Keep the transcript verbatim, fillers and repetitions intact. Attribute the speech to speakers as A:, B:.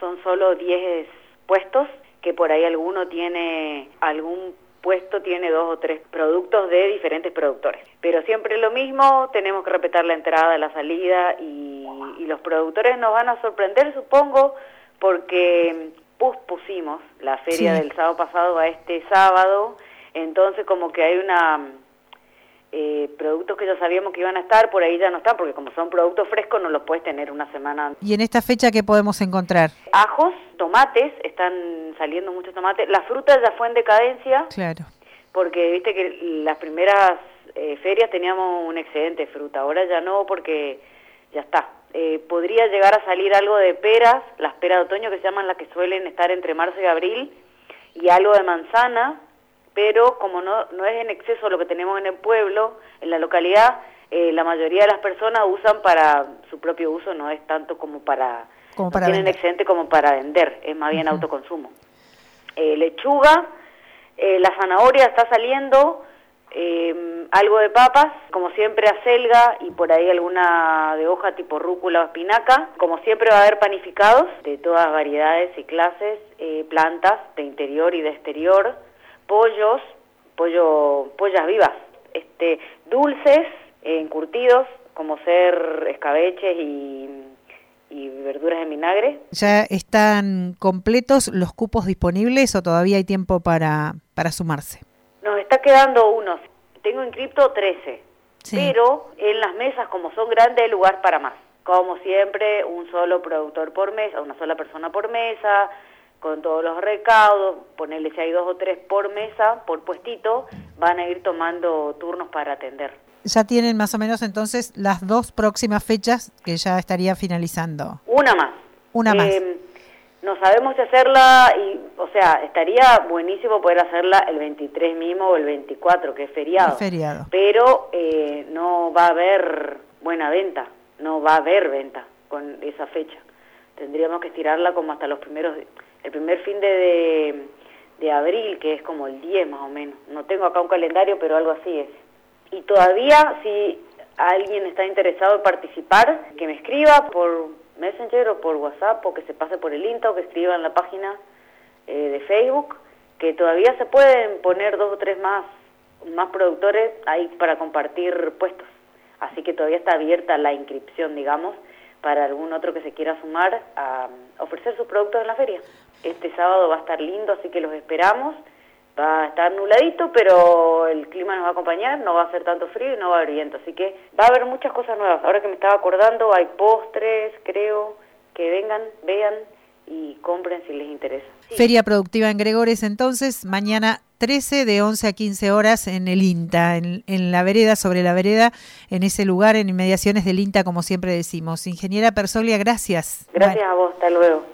A: son solo diez puestos, que por ahí alguno tiene, algún puesto tiene dos o tres productos de diferentes productores. Pero siempre lo mismo, tenemos que respetar la entrada, la salida, y, y los productores nos van a sorprender, supongo, porque pospusimos la feria sí. del sábado pasado a este sábado, entonces como que hay una... Eh, productos que ya sabíamos que iban a estar, por ahí ya no están, porque como son productos frescos no los puedes tener una semana antes.
B: ¿Y en esta fecha qué podemos encontrar?
A: Ajos, tomates, están saliendo muchos tomates. La fruta ya fue en decadencia.
B: Claro.
A: Porque viste que las primeras eh, ferias teníamos un excedente de fruta, ahora ya no, porque ya está. Eh, podría llegar a salir algo de peras, las peras de otoño que se llaman las que suelen estar entre marzo y abril, y algo de manzana, pero como no no es en exceso lo que tenemos en el pueblo, en la localidad, eh, la mayoría de las personas usan para su propio uso, no es tanto como para,
B: como para
A: no tienen
B: vender.
A: excedente como para vender, es más bien uh-huh. autoconsumo. Eh, lechuga, eh, la zanahoria está saliendo, eh, algo de papas, como siempre acelga y por ahí alguna de hoja tipo rúcula o espinaca. Como siempre va a haber panificados de todas variedades y clases, eh, plantas de interior y de exterior, pollos, pollo, pollas vivas, este, dulces, eh, encurtidos, como ser escabeches y, y verduras en vinagre.
B: ¿Ya están completos los cupos disponibles o todavía hay tiempo para, para sumarse?
A: Nos está quedando unos, tengo inscripto trece, sí. Pero en las mesas, como son grandes, hay lugar para más. Como siempre, un solo productor por mesa, una sola persona por mesa, con todos los recaudos, ponerle si hay dos o tres por mesa, por puestito, van a ir tomando turnos para atender.
B: Ya tienen más o menos entonces las dos próximas fechas que ya estaría finalizando.
A: Una más.
B: Una más.
A: Eh, no sabemos si hacerla, y, o sea, estaría buenísimo poder hacerla el veintitrés mismo o el veinticuatro, que es feriado.
B: Es feriado.
A: Pero eh, no va a haber buena venta, no va a haber venta con esa fecha. Tendríamos que estirarla como hasta los primeros... el primer fin de, de, de abril, que es como el diez más o menos. No tengo acá un calendario, pero algo así es. Y todavía, si alguien está interesado en participar, que me escriba por Messenger o por WhatsApp, o que se pase por el INTA, o que escriba en la página eh, de Facebook, que todavía se pueden poner dos o tres más, más productores ahí para compartir puestos. Así que todavía está abierta la inscripción, digamos, para algún otro que se quiera sumar a ofrecer sus productos en la feria. Este sábado va a estar lindo, así que los esperamos. Va a estar nubladito, pero el clima nos va a acompañar, no va a hacer tanto frío y no va a haber viento. Así que va a haber muchas cosas nuevas. Ahora que me estaba acordando, hay postres, creo, que vengan, vean y compren si les interesa. Sí.
B: Feria Productiva en Gregores, entonces, mañana trece de once a quince horas en el INTA, en, en la vereda, sobre la vereda, en ese lugar, en inmediaciones del INTA, como siempre decimos. Ingeniera Persolia, gracias.
A: Gracias bueno. a vos, hasta luego.